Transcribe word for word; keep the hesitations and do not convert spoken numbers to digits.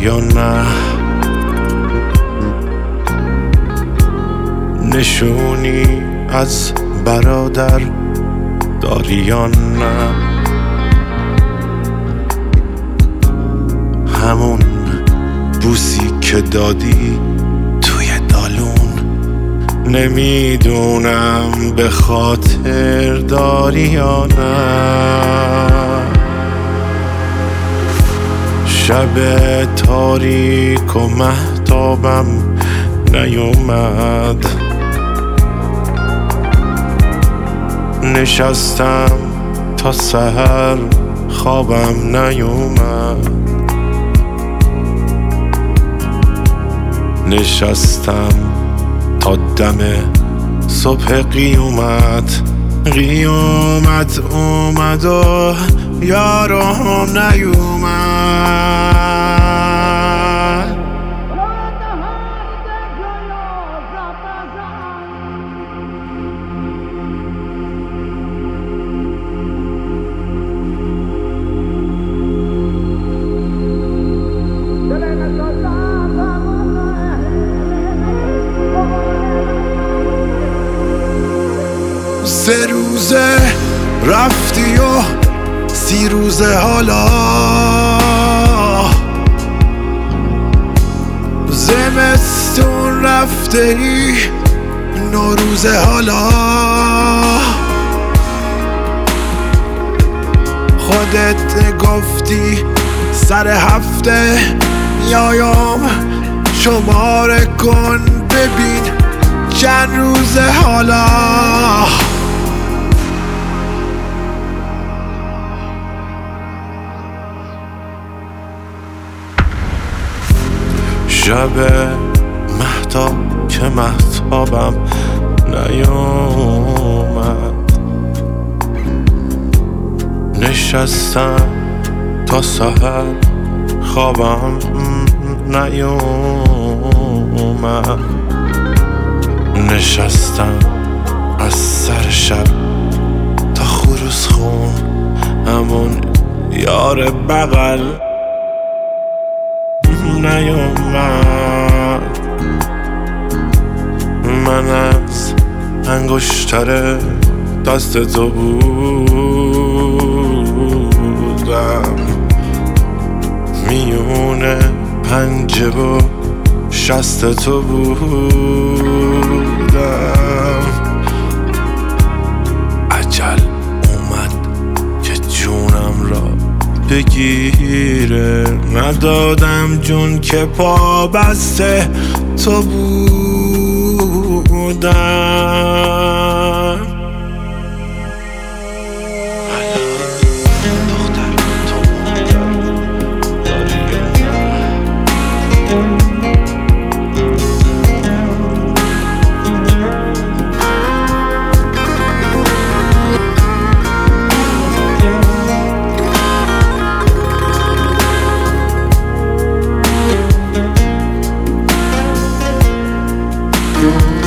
یا نه؟ نشونی از برادر داری یا نه؟ همون بوسی که دادی توی دالون، نمیدونم به خاطر داری یا نه. شب تاریک و مهتابم نیومد، نشستم تا سحر خوابم نیومد، نشستم تا دم صبح قیامت. قیامت اومد و یارم نیومد. سه روزه رفتی و سی روزه حالا، زمستون رفته ای نوروزه حالا. خودت گفتی سر هفته میایم شماره کن ببین چند روزه حالا. شب مهتاب که مهتابم نیومد، نشستم تا سحر خوابم نیومد، نشستم از سر شب تا خروس خون همون یار بغل نیومد. من از انگشتر دست تو بودم، میونه پنجه و شست تو بودم. عجل اومد که جونم را بگیره، ندادم جون که پا بسته تو بودم. Thank you.